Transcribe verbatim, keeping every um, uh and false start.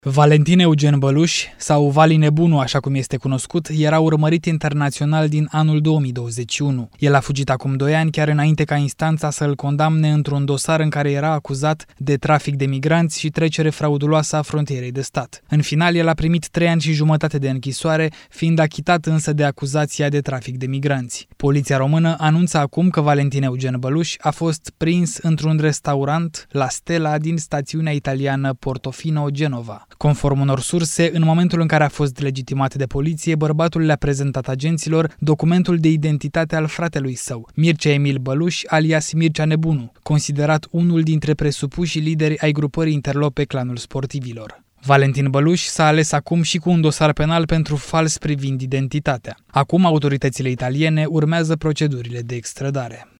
Valentin Eugen Băluș, sau Vali Nebunu, așa cum este cunoscut, era urmărit internațional din anul două mii douăzeci și unu. El a fugit acum doi ani, chiar înainte ca instanța să îl condamne într-un dosar în care era acuzat de trafic de migranți și trecere frauduloasă a frontierei de stat. În final, el a primit trei ani și jumătate de închisoare, fiind achitat însă de acuzația de trafic de migranți. Poliția română anunță acum că Valentin Eugen Băluș a fost prins într-un restaurant La Stella din stațiunea italiană Portofino Genova. Conform unor surse, în momentul în care a fost legitimat de poliție, bărbatul le-a prezentat agenților documentul de identitate al fratelui său, Mircea Emil Băluș, alias Mircea Nebunu, considerat unul dintre presupușii lideri ai grupării interlope Clanul Sportivilor. Valentin Băluș s-a ales acum și cu un dosar penal pentru fals privind identitatea. Acum autoritățile italiene urmează procedurile de extradare.